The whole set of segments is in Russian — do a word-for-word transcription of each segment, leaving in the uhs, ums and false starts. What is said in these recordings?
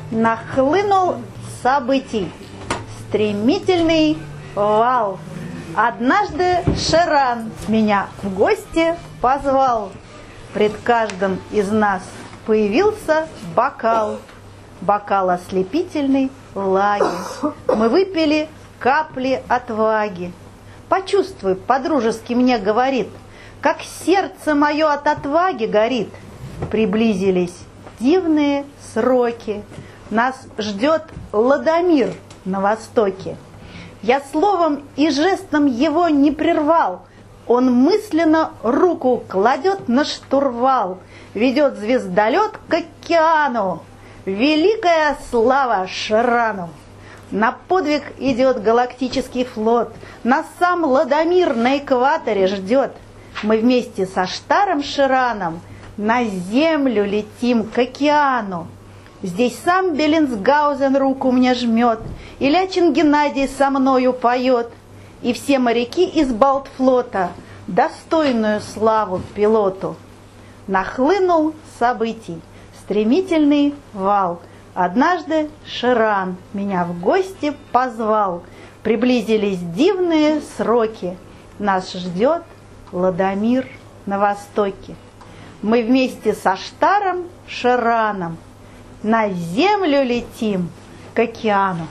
Нахлынул событий стремительный вал. Однажды Шеран меня в гости позвал. Пред каждым из нас появился бокал. Бокал ослепительной влаги. Мы выпили капли отваги. Почувствуй, по-дружески мне говорит, как сердце мое от отваги горит. Приблизились дивные сроки. Нас ждет Ладомир на востоке. Я словом и жестом его не прервал. Он мысленно руку кладет на штурвал, ведет звездолет к океану. Великая слава Шерану! На подвиг идет галактический флот. Нас сам Ладомир на экваторе ждет. Мы вместе со Штаром Шераном на землю летим к океану. Здесь сам Беллинсгаузен руку мне жмет, и Лячин Геннадий со мною поет, и все моряки из Балтфлота достойную славу пилоту. Нахлынул событий стремительный вал. Однажды Шеран меня в гости позвал. Приблизились дивные сроки. Нас ждет Ладомир на востоке. Мы вместе со Штаром Шераном на землю летим к океану.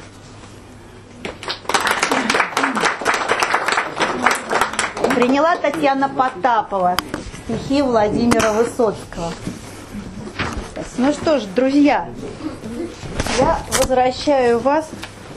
Приняла Татьяна Потапова стихи Владимира Высоцкого. Ну что ж, друзья, я возвращаю вас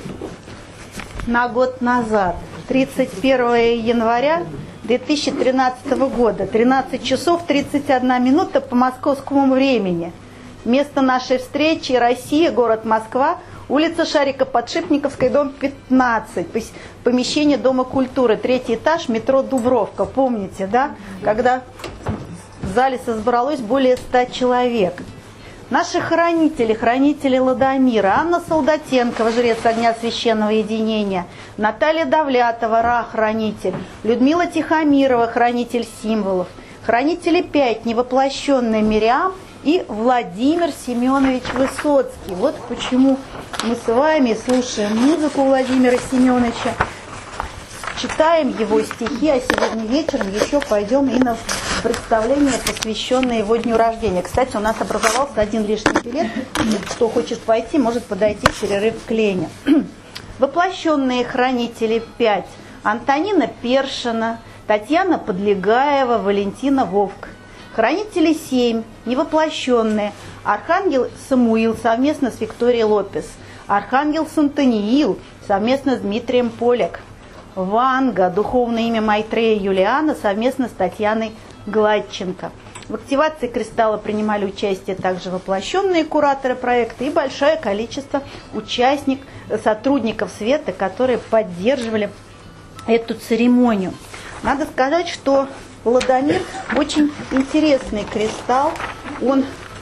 на год назад, тридцать первого января две тысячи тринадцатого года, тринадцать часов тридцать одна минута по московскому времени. Место нашей встречи — Россия, город Москва, улица Шарико-Подшипниковская, дом пятнадцать, помещение Дома культуры, третий этаж, метро Дубровка. Помните, да? Когда в зале собралось более ста человек. Наши хранители, хранители Ладомира: Анна Солдатенкова, жрец огня священного единения, Наталья Давлятова, Ра-хранитель, Людмила Тихомирова, хранитель символов, хранители пять, невоплощенный Мириам и Владимир Семенович Высоцкий. Вот почему мы с вами слушаем музыку Владимира Семеновича, читаем его стихи, а сегодня вечером еще пойдем и на представление, посвященное его дню рождения. Кстати, у нас образовался один лишний билет. Кто хочет пойти, может подойти в перерыв к Лене. Воплощенные хранители пять: Антонина Першина, Татьяна Подлегаева, Валентина Вовк. Хранители семь, невоплощенные: Архангел Самуил совместно с Викторией Лопес, Архангел Сантаниил совместно с Дмитрием Поляк, Ванга, духовное имя Майтрея Юлиана, совместно с Татьяной Гладченко. В активации кристалла принимали участие также воплощенные кураторы проекта и большое количество участников, сотрудников света, которые поддерживали эту церемонию. Надо сказать, что Ладомир очень интересный кристалл. Он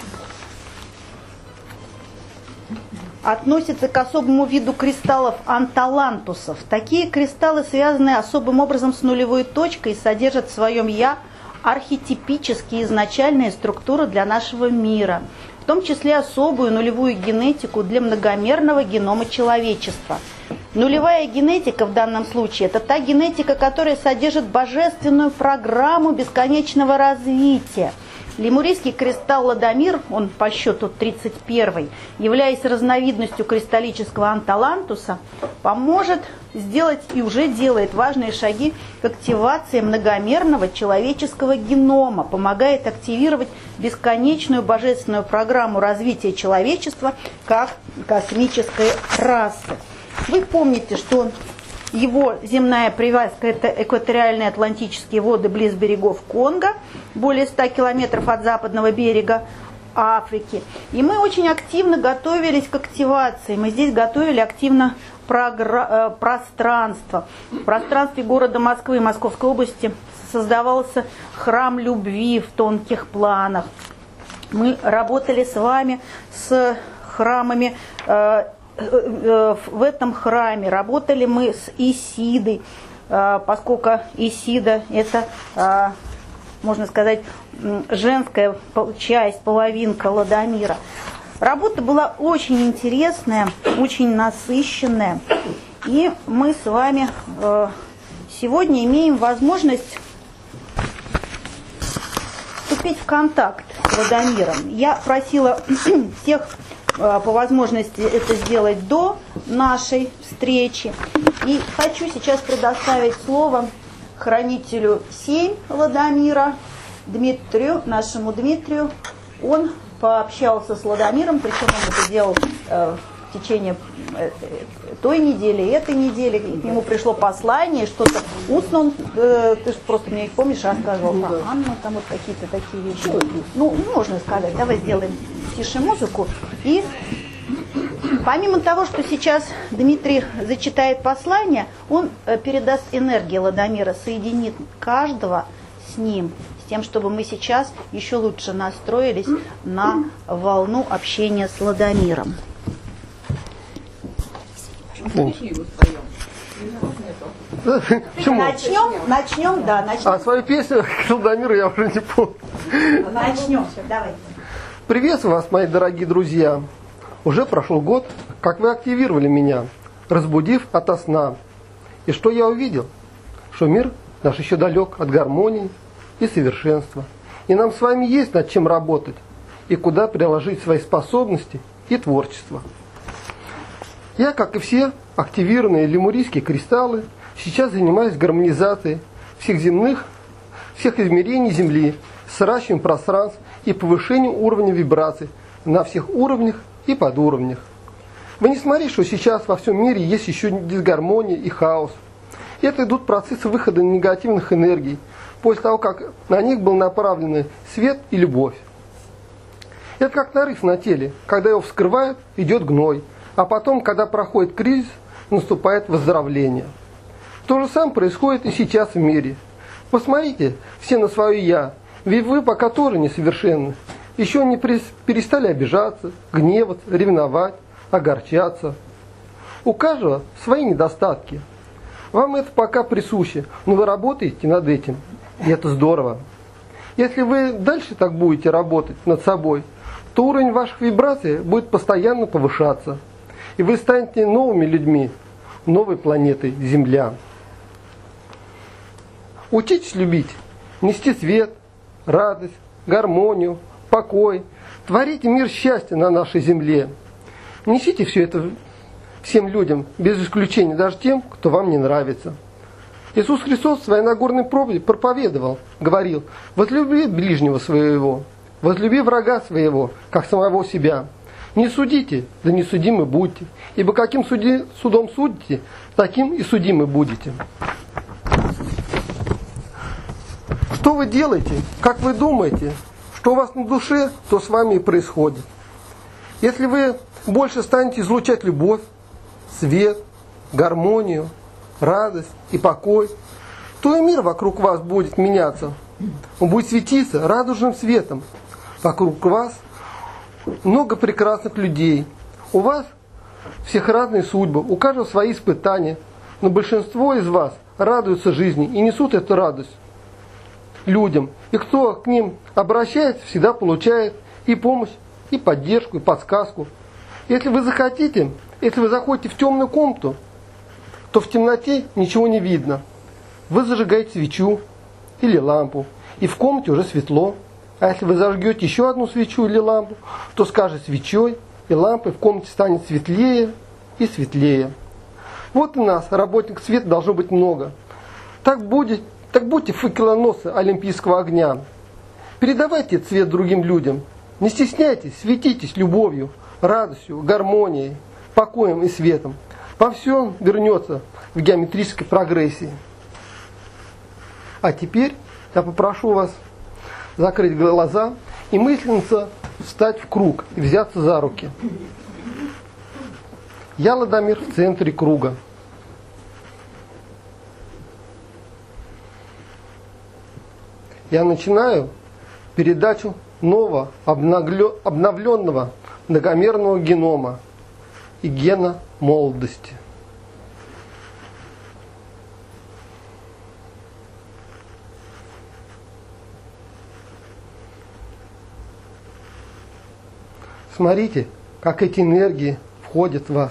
относится к особому виду кристаллов анталантусов. Такие кристаллы связаны особым образом с нулевой точкой и содержат в своем «я» архетипические изначальные структуры для нашего мира, в том числе особую нулевую генетику для многомерного генома человечества. Нулевая генетика в данном случае – это та генетика, которая содержит божественную программу бесконечного развития. Лемурийский кристалл Ладомир, он по счету тридцать первый, являясь разновидностью кристаллического анталантуса, поможет сделать и уже делает важные шаги к активации многомерного человеческого генома, помогает активировать бесконечную божественную программу развития человечества как космической расы. Вы помните, что его земная привязка – это экваториальные атлантические воды близ берегов Конго, более ста километров от западного берега Африки. И мы очень активно готовились к активации. Мы здесь готовили активно програ- пространство. В пространстве города Москвы и Московской области создавался храм любви в тонких планах. Мы работали с вами с храмами. В этом храме работали мы с Исидой, поскольку Исида – это, можно сказать, женская часть, половинка Ладомира. Работа была очень интересная, очень насыщенная. И мы с вами э, сегодня имеем возможность вступить в контакт с Ладомиром. Я просила всех э, по возможности это сделать до нашей встречи. И хочу сейчас предоставить слово хранителю семь Ладомира, Дмитрию, нашему Дмитрию. Он пообщался с Ладомиром, причем он это делал э, в течение э, той недели, этой недели. К нему пришло послание, что-то устно он, э, ты же просто мне их помнишь, рассказывал про Анну, там вот какие-то такие вещи. Ну, можно сказать, давай сделаем тише музыку. И помимо того, что сейчас Дмитрий зачитает послание, он э, передаст энергию Ладомира, соединит каждого с ним, с тем, чтобы мы сейчас еще лучше настроились на волну общения с Ладомиром. Начнем, начнем, да, начнем. А свою песню к Ладомиру я уже не помню. Начнем, давайте. Приветствую вас, мои дорогие друзья. Уже прошел год, как вы активировали меня, разбудив ото сна. И что я увидел? Что мир наш еще далек от гармонии и совершенства. И нам с вами есть над чем работать, и куда приложить свои способности и творчество. Я, как и все активированные лемурийские кристаллы, сейчас занимаюсь гармонизацией всех земных, всех измерений Земли, сращиванием пространств и повышением уровня вибраций на всех уровнях и подуровнях. Вы не смотрите, что сейчас во всем мире есть еще дисгармония и хаос. Это идут процессы выхода негативных энергий, после того, как на них был направлен свет и любовь. Это как нарыв на теле, когда его вскрывают, идет гной, а потом, когда проходит кризис, наступает выздоровление. То же самое происходит и сейчас в мире. Посмотрите все на свое «я», ведь вы пока тоже несовершенны, еще не перестали обижаться, гневаться, ревновать, огорчаться. У каждого свои недостатки. Вам это пока присуще, но вы работаете над этим, и это здорово. Если вы дальше так будете работать над собой, то уровень ваших вибраций будет постоянно повышаться, и вы станете новыми людьми, новой планетой Земля. Учитесь любить, нести свет, радость, гармонию, покой, творите мир счастья на нашей Земле. Несите все это всем людям, без исключения даже тем, кто вам не нравится. Иисус Христос в своей Нагорной проповеди проповедовал, говорил: возлюби ближнего своего, возлюби врага своего, как самого себя. Не судите, да не судимы будьте, ибо каким суди, судом судите, таким и судимы будете. Что вы делаете, как вы думаете, что у вас на душе, то с вами и происходит. Если вы больше станете излучать любовь, свет, гармонию, радость и покой, то и мир вокруг вас будет меняться. Он будет светиться радужным светом. Вокруг вас много прекрасных людей. У вас всех разные судьбы, у каждого свои испытания, но большинство из вас радуются жизни и несут эту радость людям. И кто к ним обращается, всегда получает и помощь, и поддержку, и подсказку. Если вы захотите, если вы заходите в темную комнату, то в темноте ничего не видно. Вы зажигаете свечу или лампу, и в комнате уже светло. А если вы зажгете еще одну свечу или лампу, то с каждой свечой и лампой в комнате станет светлее и светлее. Вот у нас работников света должно быть много. Так, будет, так будьте факелоносы олимпийского огня. Передавайте цвет другим людям. Не стесняйтесь, светитесь любовью, радостью, гармонией, покоем и светом. Во всем вернется в геометрической прогрессии. А теперь я попрошу вас закрыть глаза и мысленно встать в круг и взяться за руки. Я, Ладомир, в центре круга. Я начинаю передачу нового обновленного многомерного генома и гена молодости. Смотрите, как эти энергии входят в вас.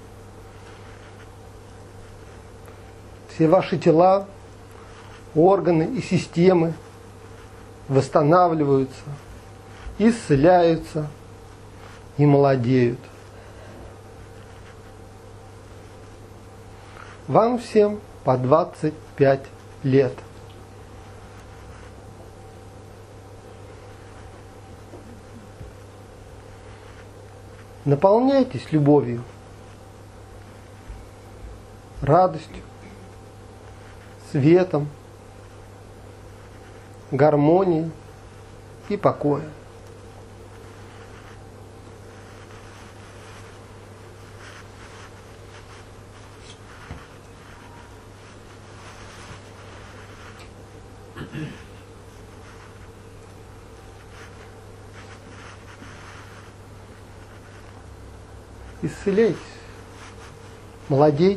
Все ваши тела, органы и системы восстанавливаются, исцеляются и молодеют. Вам всем по двадцать пять лет. Наполняйтесь любовью, радостью, светом, гармонией и покоем. Исцеляйтесь, молодейте.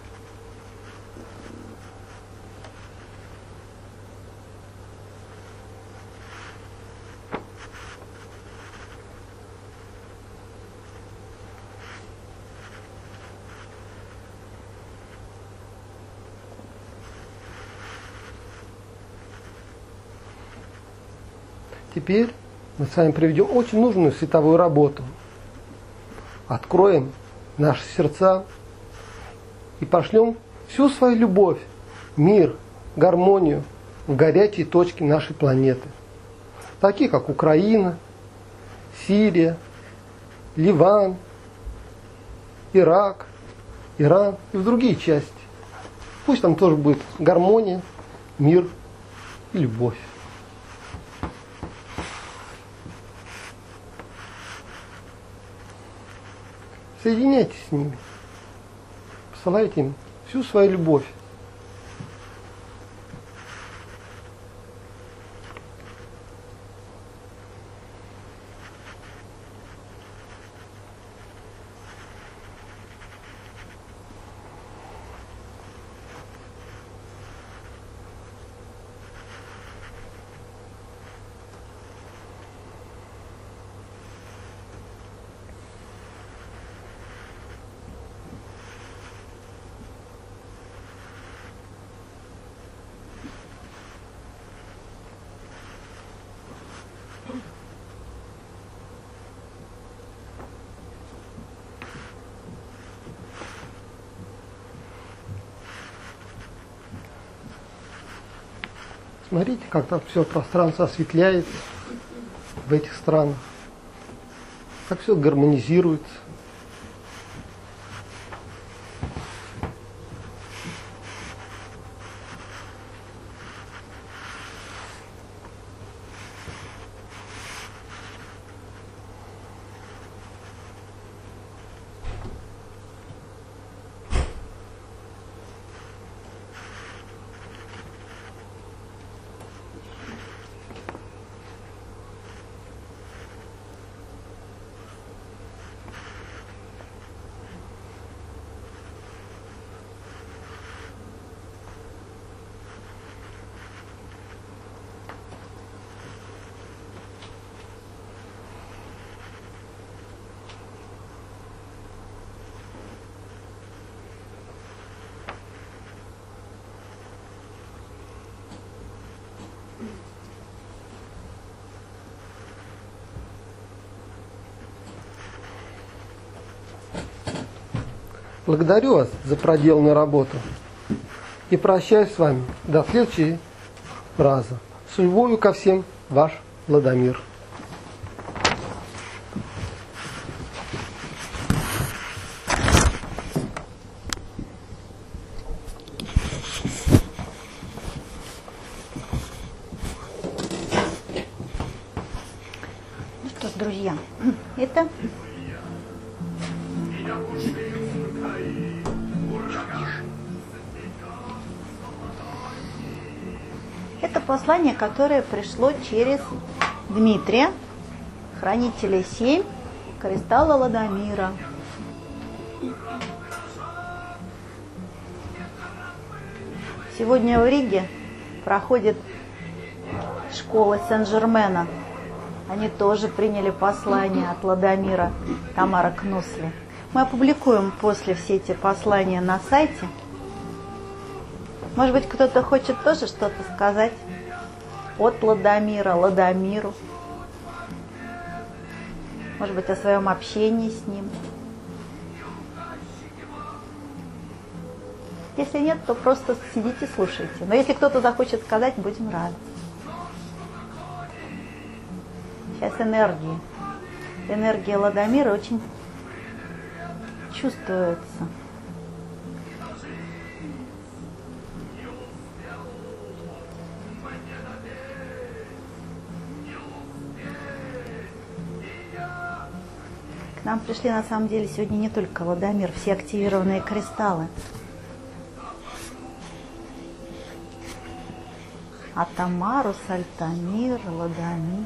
Теперь мы с вами проведем очень нужную световую работу. Откроем наши сердца и пошлем всю свою любовь, мир, гармонию в горячие точки нашей планеты, такие как Украина, Сирия, Ливан, Ирак, Иран и в другие части. Пусть там тоже будет гармония, мир и любовь. Соединяйтесь с ними, посылайте им всю свою любовь. Смотрите, как там все пространство осветляется в этих странах, как все гармонизируется. Благодарю вас за проделанную работу и прощаюсь с вами до следующего раза. С любовью ко всем, ваш Владимир. Ну что ж, друзья, это Это послание, которое пришло через Дмитрия, хранителя семь, кристалла Ладомира. Сегодня в Риге проходит школа Сен-Жермена, Они тоже приняли послание от Ладомира Тамара Кнусли. Мы опубликуем после все эти послания на сайте. Может быть, кто-то хочет тоже что-то сказать от Ладомира, Ладомиру. Может быть, о своем общении с ним. Если нет, то просто сидите, слушайте. Но если кто-то захочет сказать, будем рады. Сейчас энергии. Энергия Ладомира очень чувствуется. К нам пришли на самом деле сегодня не только Ладомир, все активированные кристаллы. Атамарус, Альтамир, Ладомир,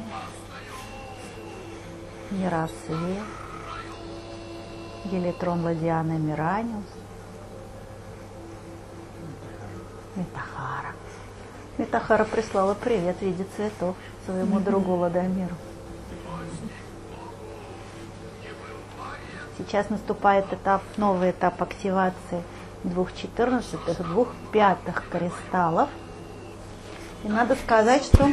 Миросвет, Гелитрон, Ладиана, Мираниус, Метахара. Метахара прислала привет в виде цветов своему другу Ладомиру. Сейчас наступает этап, новый этап активации двух четырнадцатых, двух пятых кристаллов. И надо сказать, что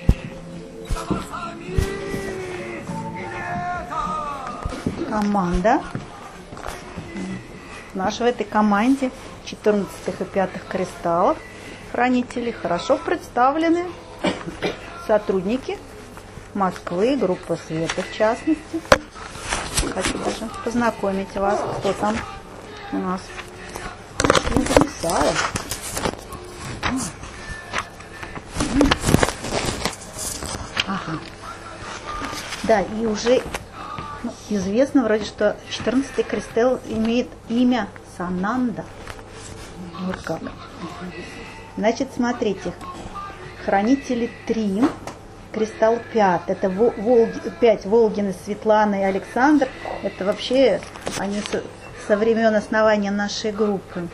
команда, наша в этой команде четырнадцатых и пятых кристаллов, хранителей, хорошо представлены сотрудники Москвы, группа Света в частности. Хочу даже познакомить вас, кто там у нас. Я записала. Ага. Да, и уже ну, известно вроде, что четырнадцатый кристалл имеет имя Сананда. Вот как. Значит, смотрите. Хранители три, кристалл пять. Это Волги, пять Волгины, Светлана и Александр. Это вообще они со, со времен основания нашей группы.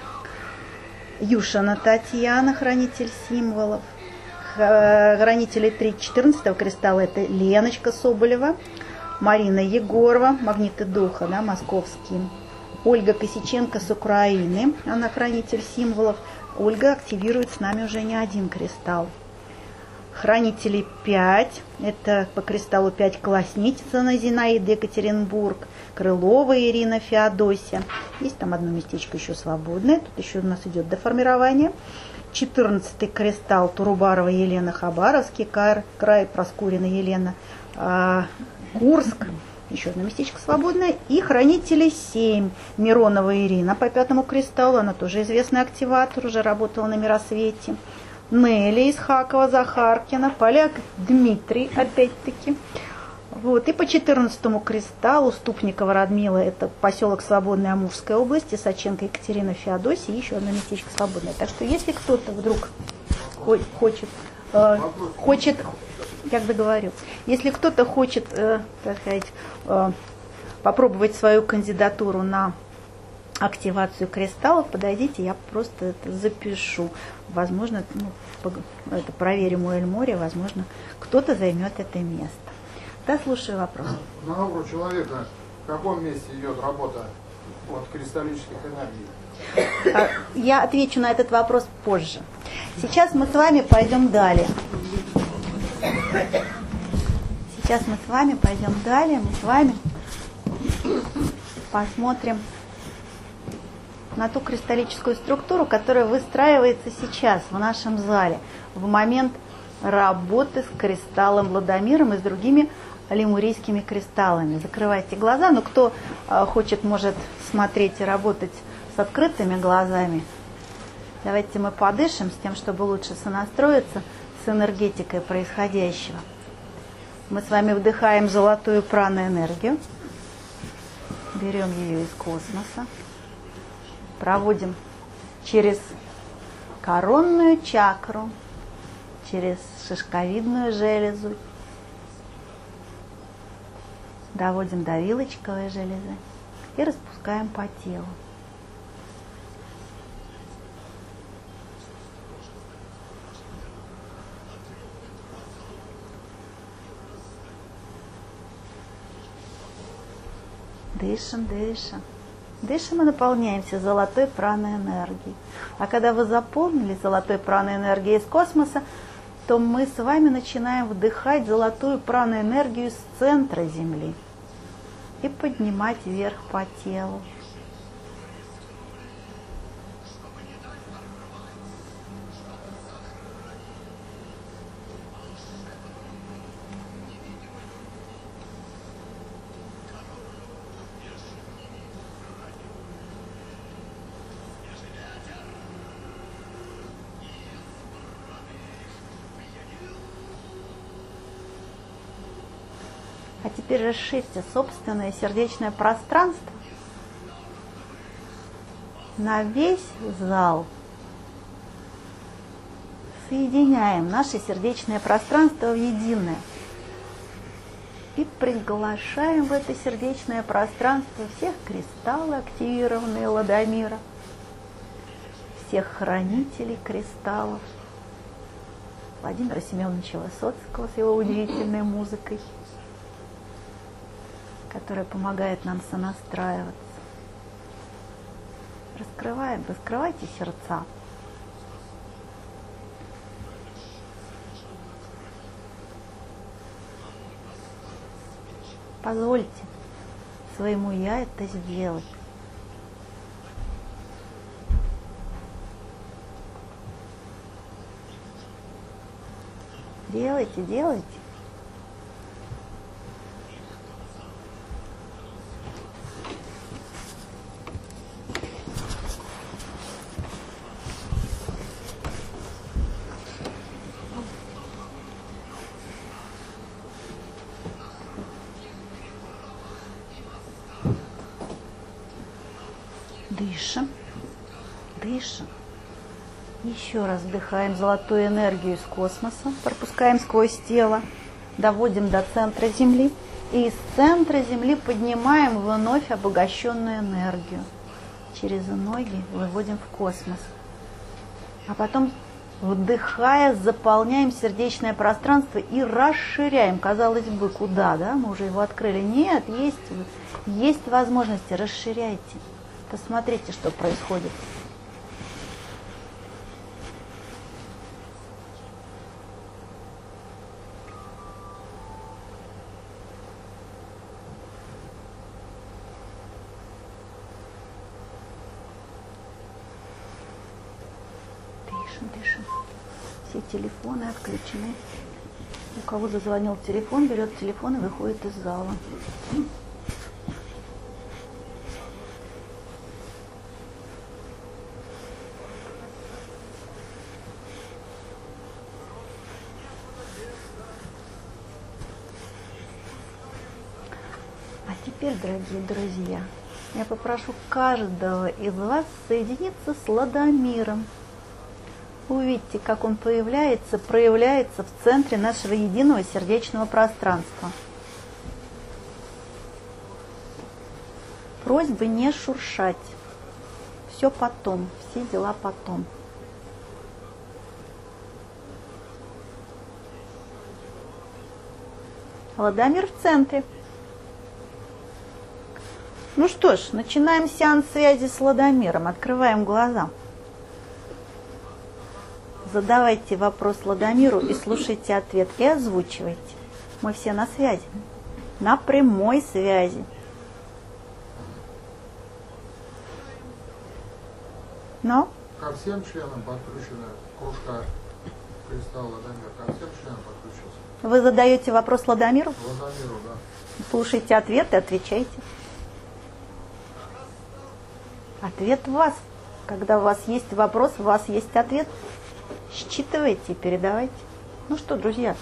Юшина Татьяна, хранитель символов. Хранители три четырнадцатого кристалла это Леночка Соболева, Марина Егорова, магниты духа, да, московские. Ольга Косиченко с Украины, она хранитель символов. Ольга активирует с нами уже не один кристалл. Хранители пять, это по кристаллу пять Колосницына Зинаида, Екатеринбург, Крылова Ирина, Феодосия. Есть там одно местечко еще свободное, тут еще у нас идет доформирование. четырнадцатый кристалл Турубарова Елена, Хабаровский край, Проскурина Елена, Курск. Еще одно местечко свободное. И хранители семь. Миронова Ирина по пятому кристаллу. Она тоже известный активатор, уже работала на Миросвете. Нелли из Хакова, Захаркина. Поляк Дмитрий, опять-таки. Вот. И по четырнадцатому кристаллу Ступникова Радмила, это поселок Свободный, Амурская область, и Саченко Екатерина, Феодосия, и еще одно местечко свободное. Так что если кто-то вдруг хочет, э, хочет, как договорю, если кто-то хочет, э, так сказать, э, попробовать свою кандидатуру на активацию кристаллов, подойдите, я просто это запишу. Возможно, ну, это проверим у Эльмори, возможно, кто-то займет это место. Да, слушаю вопрос. На ауру человека в каком месте идет работа от кристаллических энергий? Я отвечу на этот вопрос позже. Сейчас мы с вами пойдем далее. Сейчас мы с вами пойдем далее. Мы с вами посмотрим на ту кристаллическую структуру, которая выстраивается сейчас в нашем зале, в момент работы с кристаллом Ладомиром и с другими лемурийскими кристаллами. Закрывайте глаза, но кто э, хочет, может смотреть и работать с открытыми глазами. Давайте мы подышим с тем, чтобы лучше сонастроиться с энергетикой происходящего. Мы с вами вдыхаем золотую праноэнергию, берем ее из космоса, проводим через коронную чакру, через шишковидную железу, доводим до вилочковой железы и распускаем по телу. Дышим, дышим. Дышим и наполняемся золотой праной энергией. А когда вы заполнили золотой праной энергией из космоса, то мы с вами начинаем вдыхать золотую праную энергию с центра Земли и поднимать вверх по телу. А теперь расширьте собственное сердечное пространство на весь зал. Соединяем наше сердечное пространство в единое. И приглашаем в это сердечное пространство всех кристаллы, активированные Ладомира, всех хранителей кристаллов, Владимира Семеновича Высоцкого с его удивительной музыкой, которая помогает нам сонастраиваться. Раскрываем, раскрывайте сердца. Позвольте своему «я» это сделать. Делайте, делайте. Дышим, дышим. Еще раз вдыхаем золотую энергию из космоса, пропускаем сквозь тело, доводим до центра Земли. И из центра Земли поднимаем вновь обогащенную энергию. Через ноги выводим в космос. А потом, вдыхая, заполняем сердечное пространство и расширяем. Казалось бы, куда, да? Мы уже его открыли. Нет, есть, есть возможности, расширяйте. Посмотрите, что происходит. Дышим, дышим. Все телефоны отключены. У кого зазвонил телефон, берет телефон и выходит из зала. Теперь, дорогие друзья, я попрошу каждого из вас соединиться с Ладомиром. Увидите, как он появляется, проявляется в центре нашего единого сердечного пространства. Просьба не шуршать. Все потом, все дела потом. Ладомир в центре. Ну что ж, начинаем сеанс связи с Ладомиром. Открываем глаза. Задавайте вопрос Ладомиру и слушайте ответ. И озвучивайте. Мы все на связи. На прямой связи. Но? Ко всем членам подключена кружка кристалла Ладомир. Ко всем членам подключился. Вы задаете вопрос Ладомиру? Ладомиру, да. Слушайте ответ и отвечайте. Ответ в вас. Когда у вас есть вопрос, у вас есть ответ. Считывайте и передавайте. Ну что, друзья?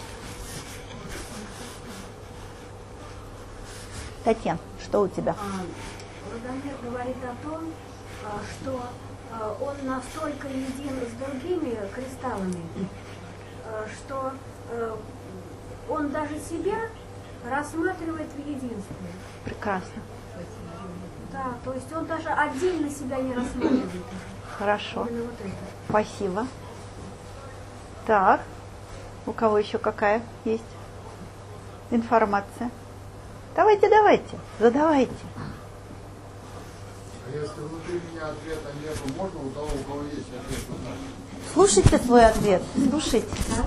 Татьяна, что у тебя? Ладомир говорит о том, что он настолько един с другими кристаллами, что он даже себя рассматривает в единстве. Прекрасно. Да, то есть он даже отдельно себя не рассматривает. Хорошо. Именно вот это. Спасибо. Так, у кого еще какая есть информация? Давайте, давайте, задавайте. А если внутри меня ответа нету, можно у того, у кого есть ответ, узнать? Слушайте свой ответ. Слушайте.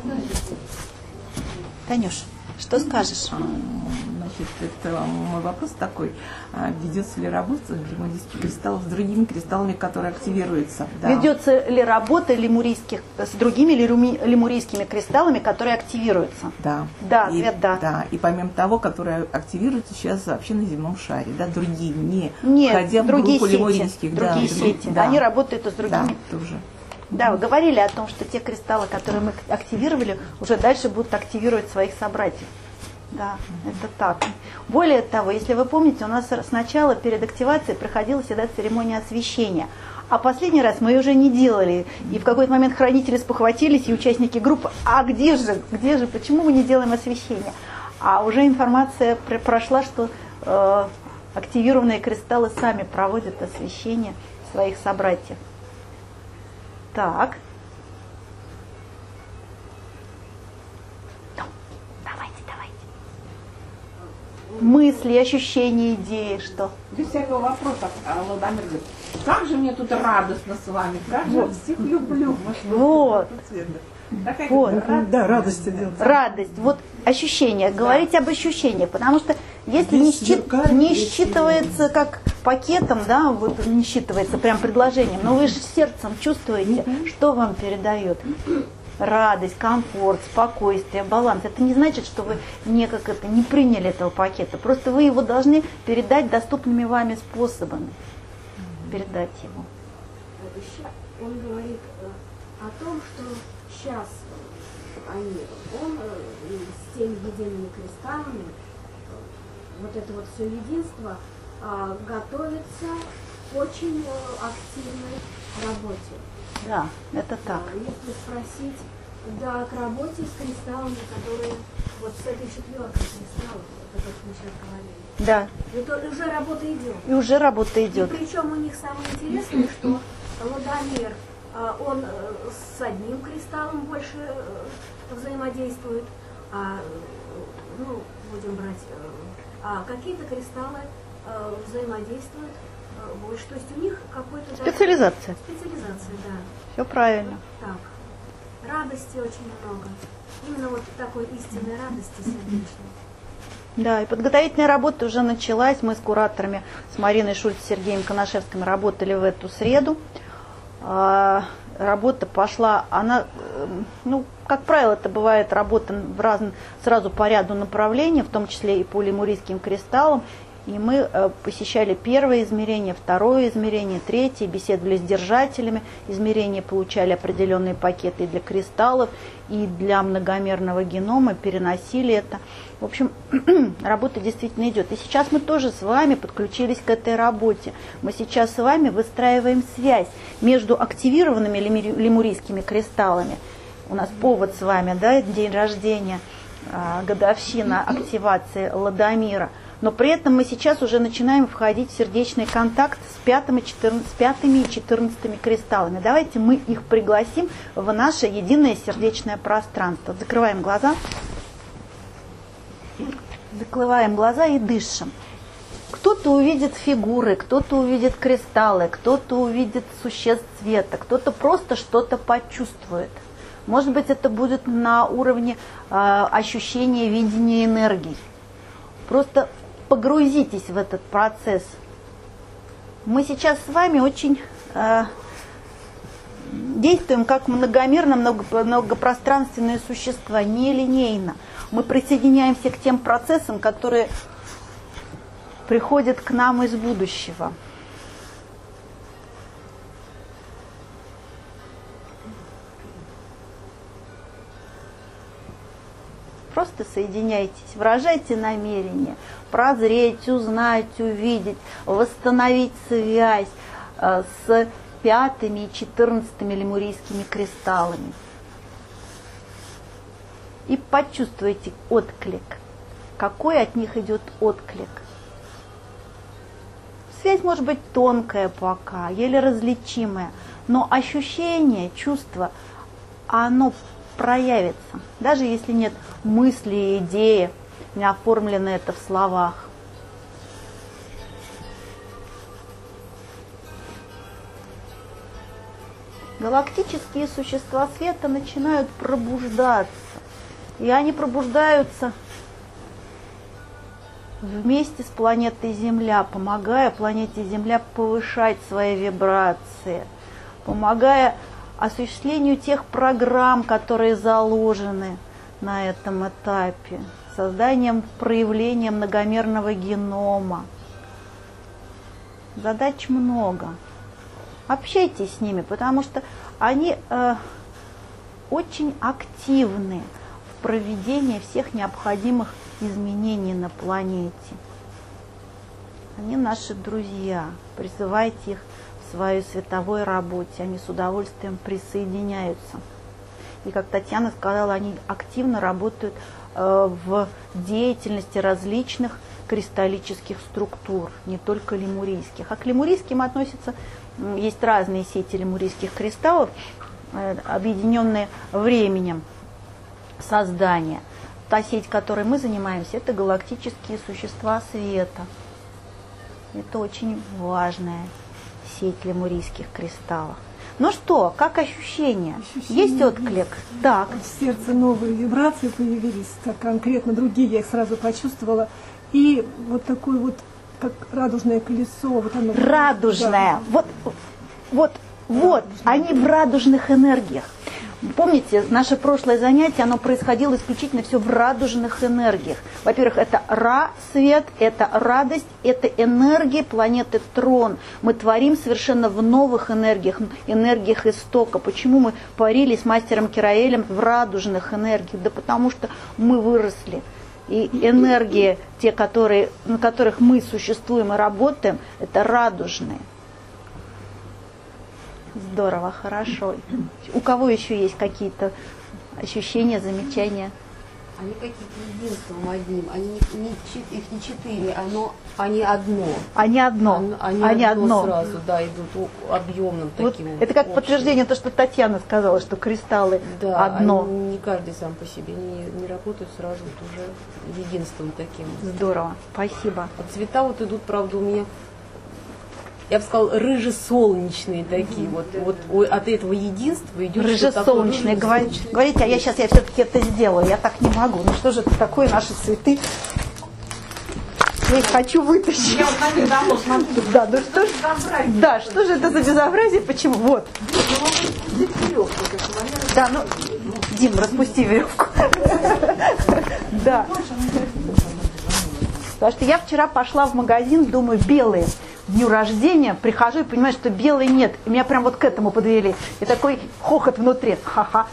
Танюш, что скажешь? Значит, это мой вопрос такой. А ведется ли работа лемурийских кристаллов с другими кристаллами, которые активируются? Да. Ведется ли работа лемурийских, с другими лемури- лемурийскими кристаллами, которые активируются? Да. Да, и, ответ да. Да, и помимо того, которые активируются сейчас вообще на земном шаре, да, другие, не Нет, входя в другие группу сети, лемурийских. другие да, сети. Да. Они работают и с Да, другими. тоже. Да, вы говорили о том, что те кристаллы, которые мы активировали, уже дальше будут активировать своих собратьев. Да, это так. Более того, если вы помните, у нас сначала перед активацией проходила всегда церемония освещения. А последний раз мы ее уже не делали. И в какой-то момент хранители спохватились, и участники группы, а где же, где же, почему мы не делаем освещение? А уже информация прошла, что э, активированные кристаллы сами проводят освещение своих собратьев. Так. Ну, давайте, давайте. Мысли, ощущения, идеи, что? Без всякого вопроса, Владимир говорит, как же мне тут радостно с вами, как же всех люблю. Вот. Такая Вот. радость. Да, радости делать. Радость, вот ощущения, говорить об ощущениях, потому что если не, Весь счит- зеркаль, не весь считывается как пакетом, да, вот не считывается прям предложением, но вы же сердцем чувствуете, что вам передает. Радость, комфорт, спокойствие, баланс. Это не значит, что вы не, как это, не приняли этого пакета. Просто вы его должны передать доступными вами способами. Передать его. Он говорит э, о том, что сейчас они, он э, с теми едиными кристаллами, э, вот это вот все единство, э, готовится к очень э, активной работе. Да, это так. А если спросить, да, к работе с кристаллами, которые вот с этой четверкой кристаллов, это то, что мы сейчас говорили. Да, Это уже работа идет. и уже работа идет. И причем у них самое интересное, что Ладомир, а, он э, с одним кристаллом больше э, взаимодействует, а, э, ну, будем брать, э, а какие-то кристаллы э, взаимодействуют э, больше. То есть у них какой-то... да, Специализация. специализация, да. Все правильно. Так. Радости очень много. Именно вот такой истинной радости сердечной. Да, и подготовительная работа уже началась. Мы с кураторами, с Мариной Шульц и Сергеем Коношевским работали в эту среду. А, работа пошла, она, ну, как правило, это бывает работа в разном, сразу по ряду направлений, в том числе и по лемурийским кристаллам. И мы посещали первое измерение, второе измерение, третье, беседовали с держателями, измерения получали определенные пакеты и для кристаллов, и для многомерного генома, переносили это. В общем, работа действительно идет. И сейчас мы тоже с вами подключились к этой работе. Мы сейчас с вами выстраиваем связь между активированными лемурийскими кристаллами. У нас повод с вами, да, день рождения, годовщина активации Ладомира. Но при этом мы сейчас уже начинаем входить в сердечный контакт с, пятым и четырнадцатым, с пятыми и четырнадцатыми кристаллами. Давайте мы их пригласим в наше единое сердечное пространство. Закрываем глаза. Закрываем глаза и дышим. Кто-то увидит фигуры, кто-то увидит кристаллы, кто-то увидит существ света, кто-то просто что-то почувствует. Может быть, это будет на уровне э, ощущения, видения энергий. Просто погрузитесь в этот процесс. Мы сейчас с вами очень э, действуем как многомерно, много, многопространственные существа, нелинейно. Мы присоединяемся к тем процессам, которые приходят к нам из будущего. Просто соединяйтесь, выражайте намерение, прозреть, узнать, увидеть, восстановить связь э, с пятыми и четырнадцатыми лемурийскими кристаллами. И почувствуйте отклик. Какой от них идет отклик? Связь может быть тонкая пока, еле различимая, но ощущение, чувство, оно проявится, даже если нет мысли, идеи, не оформлено это в словах. галактические существа света начинают пробуждаться. И они пробуждаются вместе с планетой Земля, помогая планете Земля повышать свои вибрации, помогая осуществлению тех программ, которые заложены на этом этапе, созданием, проявлением многомерного генома. Задач много. Общайтесь с ними, потому что они э, очень активны в проведении всех необходимых изменений на планете. Они наши друзья. Призывайте их в своей световой работе. Они с удовольствием присоединяются. И, как Татьяна сказала, они активно работают э, в деятельности различных кристаллических структур, не только лемурийских. А к лемурийским относятся, есть разные сети лемурийских кристаллов, э, объединенные временем создания. Та сеть, которой мы занимаемся, это галактические существа света. Это очень важная сеть лемурийских кристаллов. Ну что, как ощущения? Ощущения есть отклик? Есть. Так. В сердце новые вибрации появились, так конкретно другие я их сразу почувствовала. И вот такое вот, как радужное колесо. Вот оно, Радужное. да. Вот, вот, вот, они в радужных энергиях. Помните, наше прошлое занятие, оно происходило исключительно все в радужных энергиях. Во-первых, это Ра, свет, это радость, это энергия планеты Трон. Мы творим совершенно в новых энергиях, энергиях истока. Почему мы парили с мастером Кираэлем в радужных энергиях? Да потому что мы выросли. И энергии, те, которые, на которых мы существуем и работаем, это радужные. Здорово, хорошо. У кого еще есть какие-то ощущения, замечания? Они какие-то единством одним. Они не, не, их не четыре, оно, они одно. Они одно. Они, они, они одно, одно сразу, да, идут объемным вот таким. Это как общим. подтверждение то, что Татьяна сказала, что кристаллы да, одно. Они не каждый сам по себе, не, не работают сразу вот уже единством таким. Здорово, спасибо. А цвета вот идут, правда, у меня, я бы сказала, рыже-солнечные такие. Вот, вот от этого единства идет рыже-солнечные. Говорите, говорите, а я сейчас я все-таки это сделаю. Я так не могу. Ну что же это такое, наши цветы? Я их хочу вытащить. Я вот на них давно смотрю. Да, ну что ж, да, что же это за безобразие? Почему? Вот. Да, ну, Дим, распусти веревку. Да. Потому что я вчера пошла в магазин, думаю, белые. К дню рождения прихожу и понимаю, что белой нет. И меня прям вот к этому подвели. И такой хохот внутри. Ха-ха.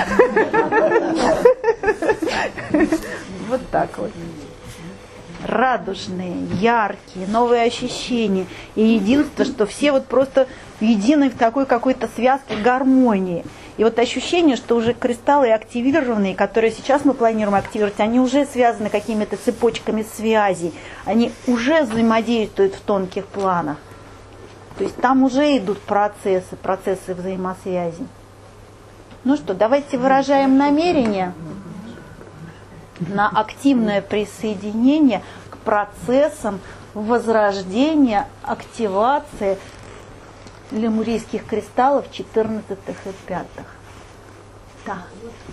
Вот так вот. Радужные, яркие, новые ощущения. И единство, что все вот просто едины в такой какой-то связке гармонии. И вот ощущение, что уже кристаллы активированные, которые сейчас мы планируем активировать, они уже связаны какими-то цепочками связей. Они уже взаимодействуют в тонких планах. То есть там уже идут процессы, процессы взаимосвязи. Ну что, давайте выражаем намерение на активное присоединение к процессам возрождения, активации лемурийских кристаллов четырнадцатых и пятых. Да.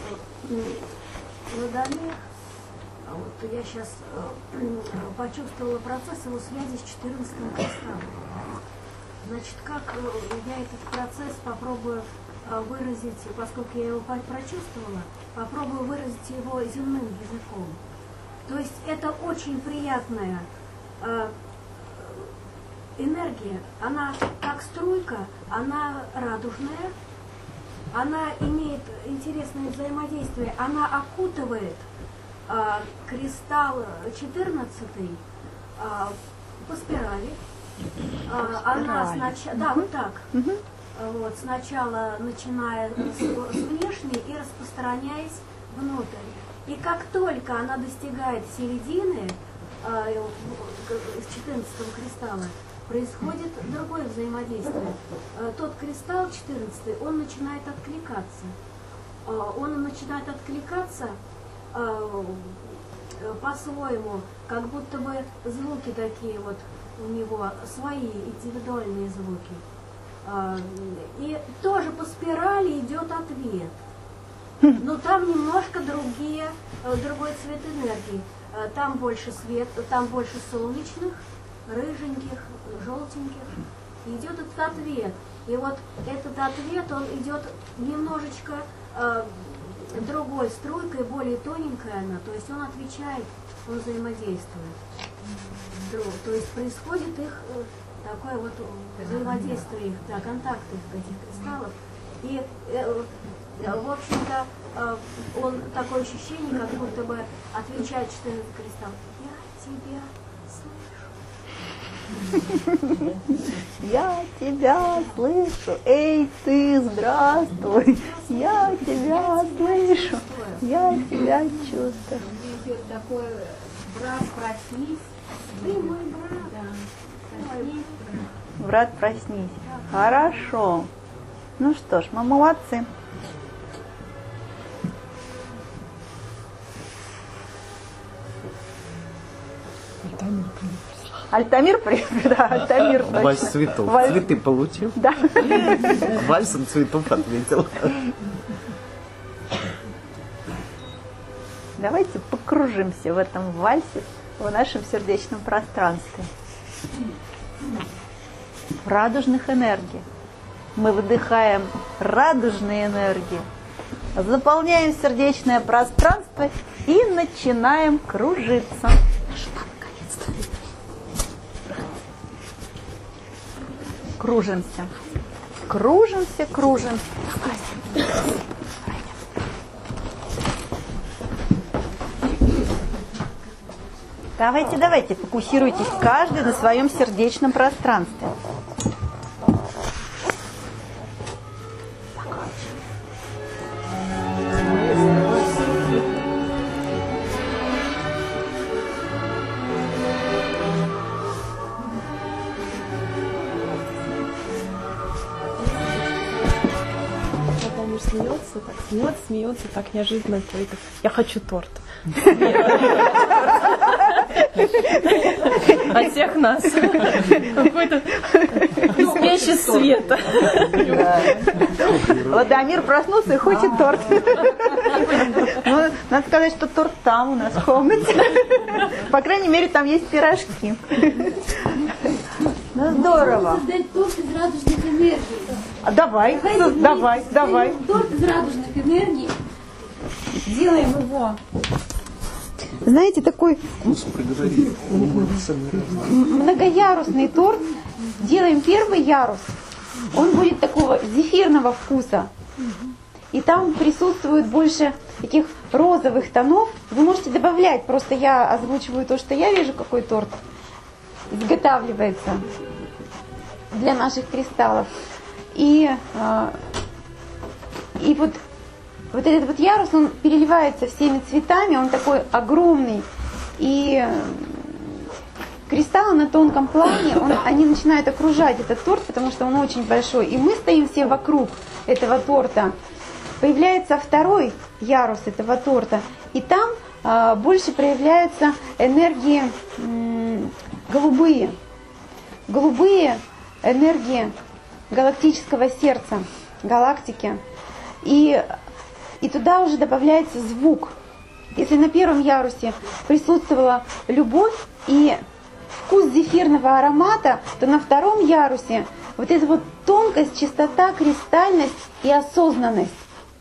Лодомер, вот я сейчас почувствовала процесс его связи с четырнадцатым кристаллом. Значит, как я этот процесс попробую выразить, поскольку я его прочувствовала, попробую выразить его земным языком. То есть это очень приятная э, энергия, она как струйка, она радужная, она имеет интересное взаимодействие, она окутывает э, кристалл четырнадцатый э, по спирали. Э, она сначала, да, вот так. Вот, сначала начиная с, с внешней и распространяясь внутрь. И как только она достигает середины э, четырнадцатого кристалла, происходит другое взаимодействие. Э, тот кристалл четырнадцатый, он начинает откликаться. Э, он начинает откликаться э, по-своему, как будто бы звуки такие вот у него, свои индивидуальные звуки. А, И тоже по спирали идет ответ. Но там немножко другие, э, другой цвет энергии. Э, Там больше свет, там больше солнечных, рыженьких, желтеньких. И идет этот ответ. И вот этот ответ, он идет немножечко э, другой струйкой, более тоненькая она. То есть он отвечает, он взаимодействует. Друг. То есть происходит их э, такое вот взаимодействие их, да, контакт их, этих кристаллов. И э, в общем-то, он такое ощущение, как будто бы отвечает, что этот кристалл. Я тебя слышу. Я тебя слышу. Эй, ты, здравствуй. Я тебя слышу. Я тебя чувствую. Идет такой брат, проснись. Ты мой брат. Проснись. Брат, проснись. Хорошо. Ну что ж, мы молодцы. Альтамир, при- да, Альтамир точно. Вальс цветов. Вальс- Цветы получил. Да. Вальсом цветов ответил. Давайте покружимся в этом вальсе, в нашем сердечном пространстве. В радужных энергиях. Мы выдыхаем радужные энергии, заполняем сердечное пространство и начинаем кружиться. Кружимся. Кружимся, кружимся. Давайте, давайте, фокусируйтесь каждый на своем сердечном пространстве. Дамир смеется, так смеется, смеется, так неожиданно говорит: я хочу торт. От всех нас. Какой-то спящий свет. Вот Дамир проснулся и хочет торт. Ну, надо сказать, что торт там у нас в комнате. По крайней мере, там есть пирожки. Ну, здорово. Создать торт из радужных энергий. А давай, Давайте давай, вместе давай. создадим торт из радужных энергий. Делаем его. Знаете, такой многоярусный торт. Делаем первый ярус. Он будет такого зефирного вкуса. И там присутствует больше таких розовых тонов. Вы можете добавлять, просто я озвучиваю то, что я вижу, какой торт изготавливается для наших кристаллов. И, и вот, вот этот вот ярус, он переливается всеми цветами, он такой огромный. И кристаллы на тонком плане, он, они начинают окружать этот торт, потому что он очень большой. И мы стоим все вокруг этого торта. Появляется второй ярус этого торта, и там а, больше проявляются энергии м, голубые. Голубые энергии галактического сердца, галактики. И, и туда уже добавляется звук. Если на первом ярусе присутствовала любовь и вкус зефирного аромата, то на втором ярусе вот эта вот тонкость, чистота, кристальность и осознанность.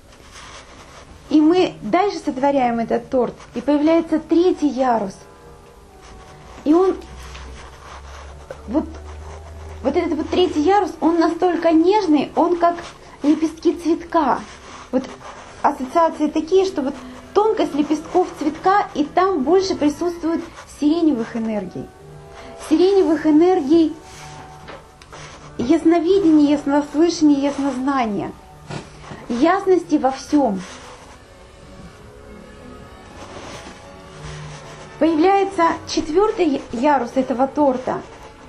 И мы дальше сотворяем этот торт, и появляется третий ярус. И он, вот, вот этот вот третий ярус, он настолько нежный, он как лепестки цветка. Вот ассоциации такие, что вот тонкость лепестков цветка, и там больше присутствует сиреневых энергий. Сиреневых энергий ясновидения, яснослышания, яснознания. Ясности во всем. Появляется четвертый ярус этого торта.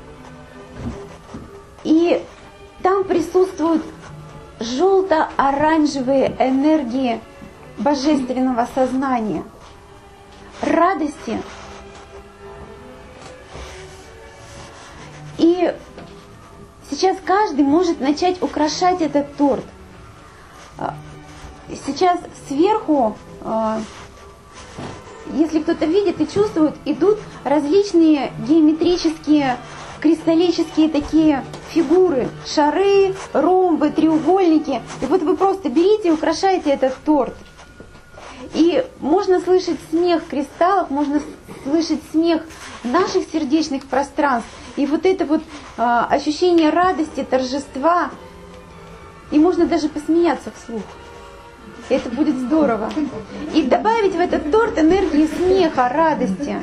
И там присутствуют желто-оранжевые энергии божественного сознания, радости и Сейчас каждый может начать украшать этот торт. Сейчас сверху, если кто-то видит и чувствует, идут различные геометрические, кристаллические такие фигуры, шары, ромбы, треугольники. И вот вы просто берите и украшаете этот торт. И можно слышать смех кристаллов, можно слышать смех наших сердечных пространств. И вот это вот а, ощущение радости, торжества. И можно даже посмеяться вслух. Это будет здорово. И добавить в этот торт энергии смеха, радости.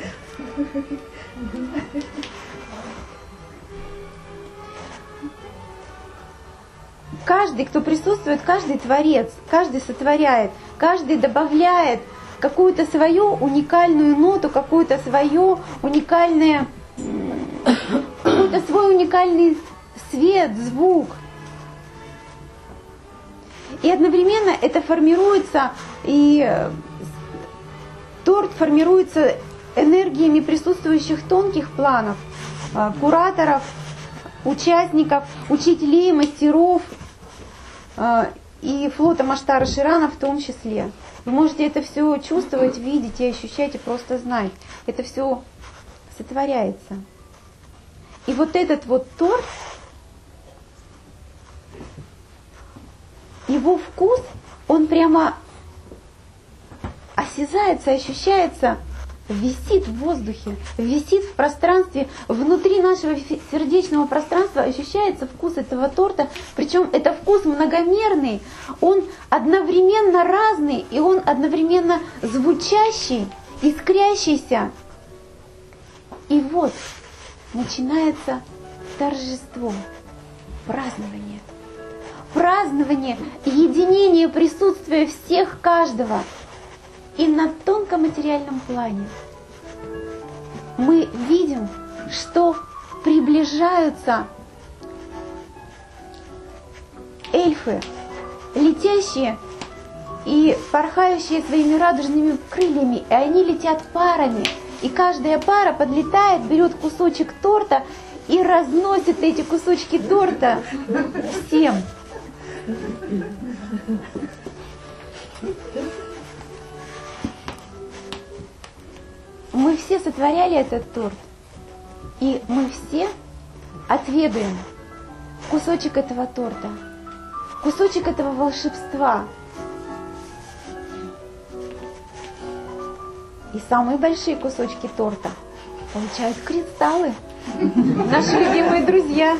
Каждый, кто присутствует, каждый творец, каждый сотворяет, каждый добавляет какую-то свою уникальную ноту, какую-то свое уникальное, какой-то свой уникальный свет, звук. И одновременно это формируется, и торт формируется энергиями присутствующих тонких планов, кураторов, участников, учителей, мастеров и флота Маштара Ширана в том числе. Вы можете это все чувствовать, видеть и ощущать, и просто знать. Это все сотворяется. И вот этот вот торт, его вкус, он прямо осязается, ощущается, висит в воздухе, висит в пространстве. Внутри нашего сердечного пространства ощущается вкус этого торта. Причем это вкус многомерный, он одновременно разный, и он одновременно звучащий, искрящийся. И вот начинается торжество, празднование. Празднование единения присутствия всех, каждого. И на тонком материальном плане мы видим, что приближаются эльфы, летящие и порхающие своими радужными крыльями, и они летят парами. И каждая пара подлетает, берет кусочек торта и разносит эти кусочки торта всем. Мы все сотворяли этот торт, и мы все отведаем кусочек этого торта, кусочек этого волшебства. И самые большие кусочки торта получают кристаллы, наши любимые друзья.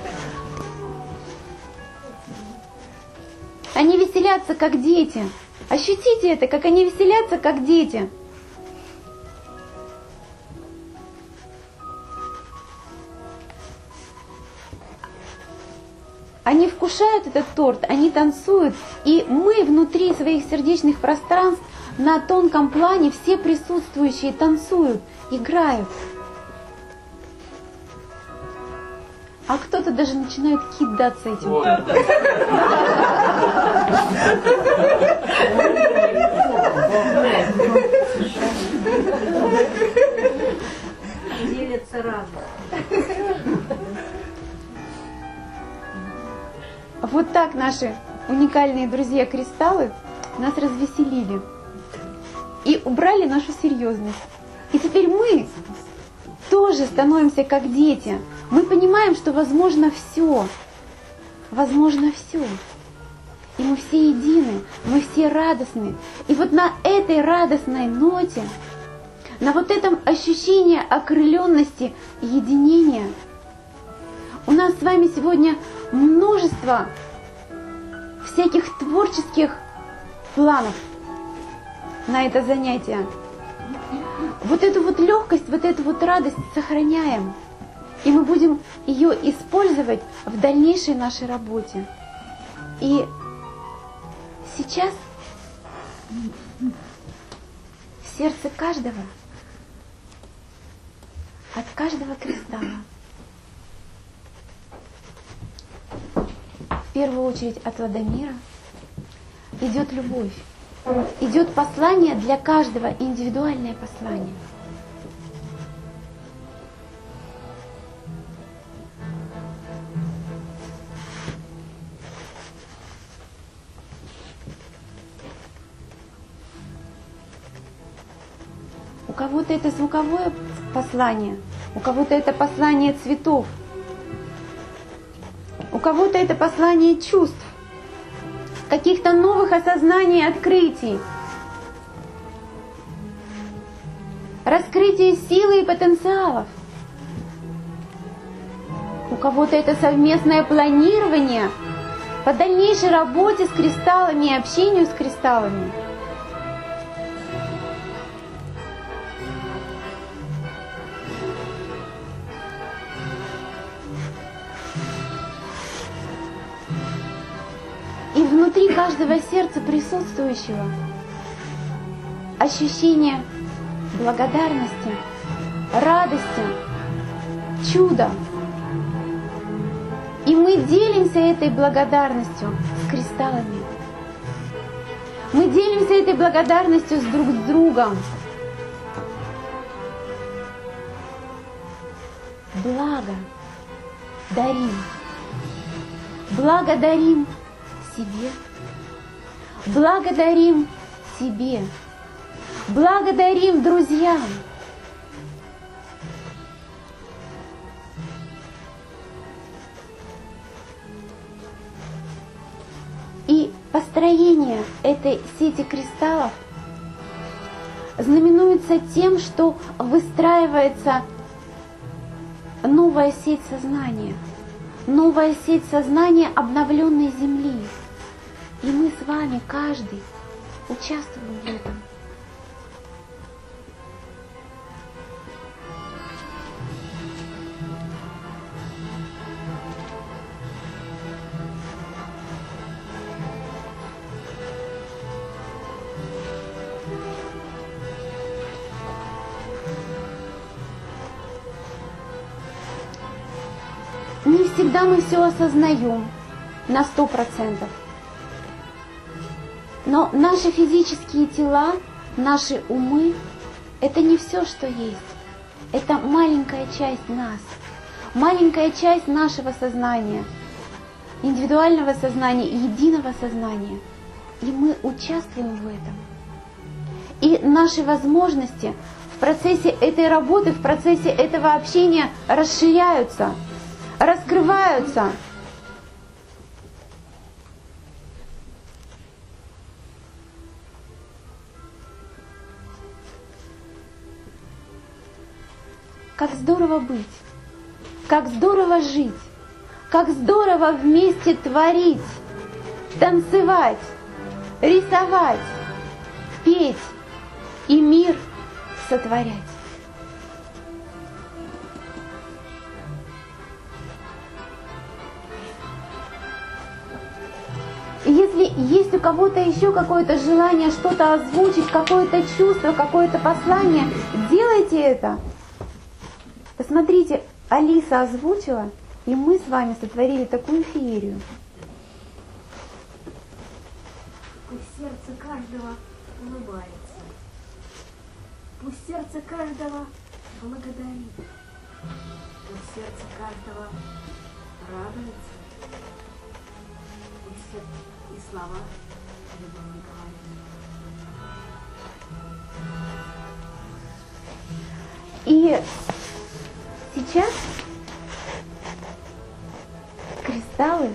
Они веселятся, как дети. Ощутите это, как они веселятся, как дети. Они вкушают этот торт, они танцуют, и мы внутри своих сердечных пространств на тонком плане все присутствующие танцуют, играют. А кто-то даже начинает кидаться этим тортом. Делятся радостью. Вот так наши уникальные друзья-кристаллы нас развеселили и убрали нашу серьезность. И теперь мы тоже становимся как дети. Мы понимаем, что возможно все. Возможно все. И мы все едины, мы все радостны. И вот на этой радостной ноте, на вот этом ощущении окрыленности и единения, у нас с вами сегодня множество всяких творческих планов на это занятие. Вот эту вот легкость, вот эту вот радость сохраняем. И мы будем ее использовать в дальнейшей нашей работе. И сейчас в сердце каждого, от каждого кристалла, в первую очередь от Ладомира, идет любовь, идет послание для каждого, индивидуальное послание. У кого-то это звуковое послание, у кого-то это послание цветов, у кого-то это послание чувств, каких-то новых осознаний и открытий, раскрытие силы и потенциалов. У кого-то это совместное планирование по дальнейшей работе с кристаллами и общению с кристаллами. И внутри каждого сердца присутствующего ощущение благодарности, радости, чуда. И мы делимся этой благодарностью с кристаллами. Мы делимся этой благодарностью с друг с другом. Благо дарим. Благодарим себе. Благодарим себе. Благодарим друзьям. И построение этой сети кристаллов знаменуется тем, что выстраивается новая сеть сознания, новая сеть сознания обновленной Земли. И мы с вами, каждый, участвуем в этом. Не всегда мы все осознаем на сто процентов. Но наши физические тела, наши умы – это не все, что есть. Это маленькая часть нас, маленькая часть нашего сознания, индивидуального сознания, единого сознания. И мы участвуем в этом. И наши возможности в процессе этой работы, в процессе этого общения расширяются, раскрываются. Как здорово быть, как здорово жить, как здорово вместе творить, танцевать, рисовать, петь и мир сотворять. Если есть у кого-то еще какое-то желание что-то озвучить, какое-то чувство, какое-то послание, делайте это. Посмотрите, Алиса озвучила, и мы с вами сотворили такую феерию. Пусть сердце каждого улыбается. Пусть сердце каждого благодарит. Пусть сердце каждого радуется. Пусть сердце и слова любовь говорит. И сейчас кристаллы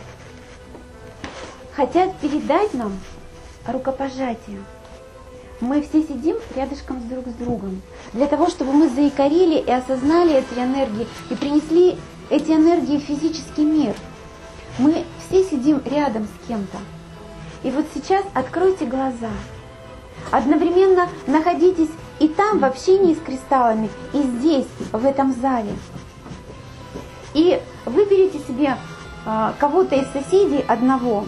хотят передать нам рукопожатие. Мы все сидим рядышком с друг с другом, для того, чтобы мы заикарили и осознали эти энергии, и принесли эти энергии в физический мир. Мы все сидим рядом с кем-то. И вот сейчас откройте глаза. Одновременно находитесь и там в общении с кристаллами, и здесь, в этом зале. И выберите себе а, кого-то из соседей одного.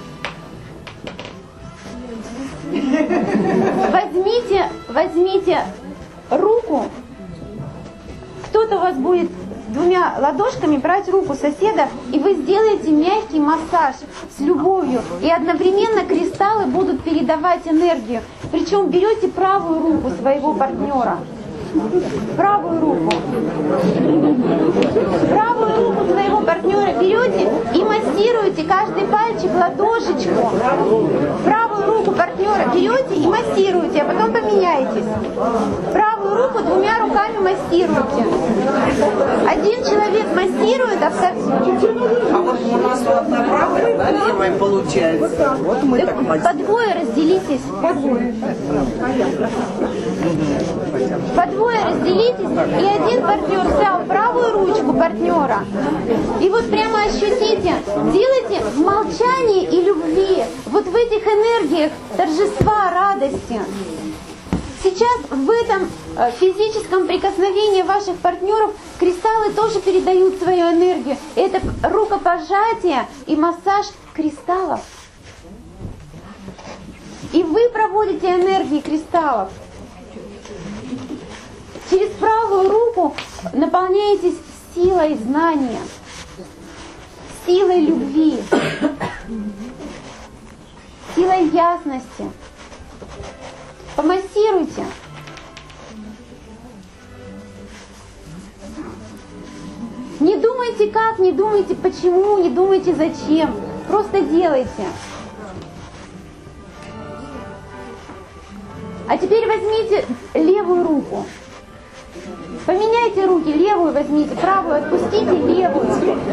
Возьмите, возьмите руку. Кто-то у вас будет двумя ладошками брать руку соседа, и вы сделаете мягкий массаж с любовью. И одновременно кристаллы будут передавать энергию. Причем берете правую руку своего партнера. Правую руку. Правую руку своего партнера берете и массируете. Массируете каждый пальчик, ладошечку. Правую руку партнера берете и массируете, а потом поменяетесь. Правую руку двумя руками массируете. Один человек массирует, а второй... А вот у нас вот на правой, да, делаем, получается. Вот мы так массируем. По двое разделитесь. По двое. По двое разделитесь, и один партнер взял правую ручку партнера. И вот прямо ощутите, делайте в молчании и любви, вот в этих энергиях торжества, радости. Сейчас в этом физическом прикосновении ваших партнеров кристаллы тоже передают свою энергию. Это рукопожатие и массаж кристаллов. И вы проводите энергии кристаллов. Через правую руку наполняетесь силой знания, силой любви, силой ясности. Помассируйте. Не думайте как, не думайте почему, не думайте зачем. Просто делайте. А теперь возьмите левую руку. Поменяйте руки, левую возьмите, правую отпустите, левую.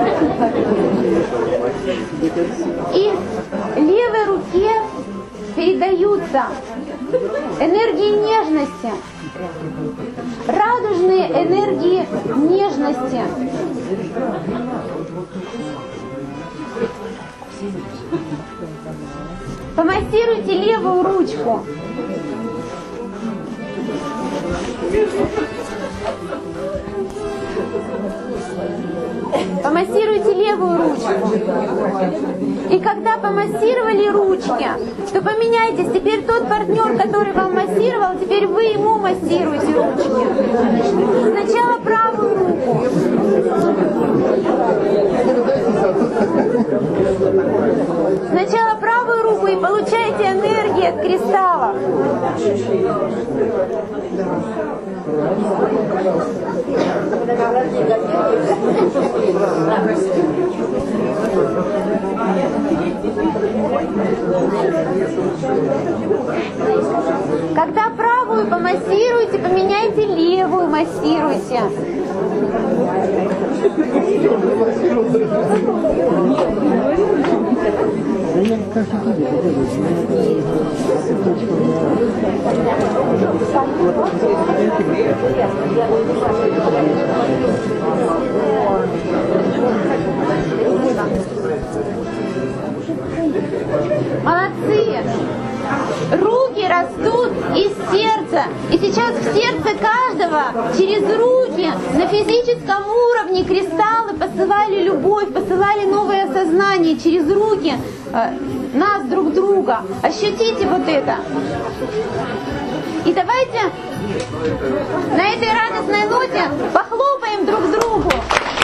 И левой руке передаются энергии нежности, радужные энергии нежности. Помассируйте левую ручку. Помассируйте левую ручку. И когда помассировали ручки, то поменяйтесь. Теперь тот партнер, который вам массировал, теперь вы ему массируете ручки. Сначала правую руку. Сначала правую руку и получаете энергию от кристаллов. Когда правую помассируете, поменяйте левую, массируйте. Молодцы! Руки растут из сердца. И сейчас в сердце каждого через руки на физическом уровне кристаллы посылали любовь, посылали новое сознание через руки э, нас друг друга. Ощутите вот это. И давайте на этой радостной ноте похлопаем друг другу.